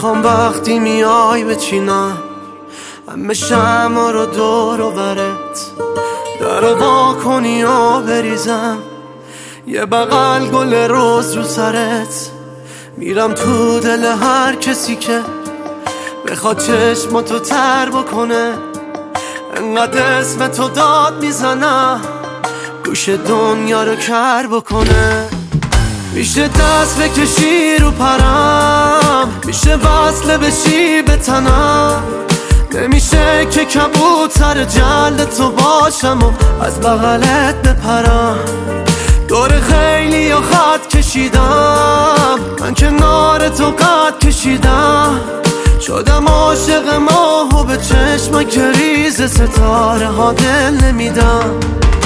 میخوام وقتی میای بچینم همه شمع رو دور و برت، درو وا کنی و بریزم یه بغل گل روز رو سرت. میرم تو دل هر کسی که بخواد چشماتو تر بکنه، انقدر اسم تو داد میزنم گوش دنیا رو کر بکنه. میشه دست بکشی رو پرم، میشه وصله بشی به تنم، نمیشه که کبوتر جلد تو باشم و از بغلت بپرم. دور خیلی و خط کشیدم، من کنار تو قد کشیدم، شدم عاشق ماه و به چشم که ریز ستاره ها دل نمیدم.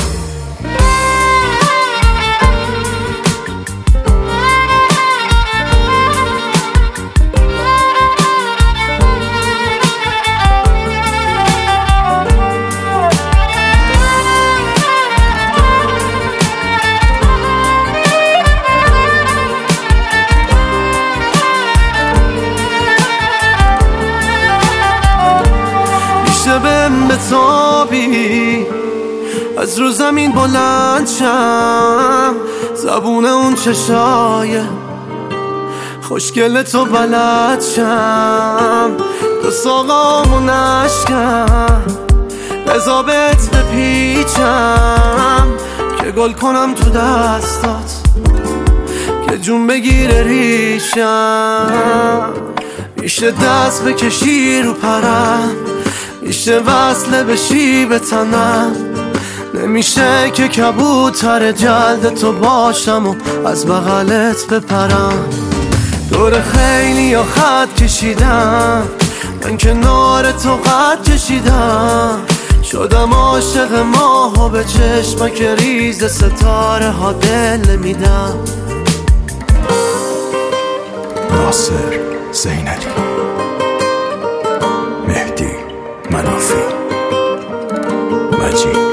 بهم بتابی از رو زمین بلند شم، زبون اون چشای خوشگل تو بلد شم، تو ساقامو نشکم بزا بهت بپیچم که گل کنم تو دستات که جون بگیره ریشم. میشه دست بکشی رو پرم، میشه وصله بشی به تنم، نمیشه که کبوتر جلد تو باشم و از بغلت بپرم. دور خیلی یا خط کشیدم، من کنار تو قد کشیدم، شدم عاشق ماه و به چشمک ریز ستاره ها دل میدم. ناصر زینلی، مهدی منافی، مجید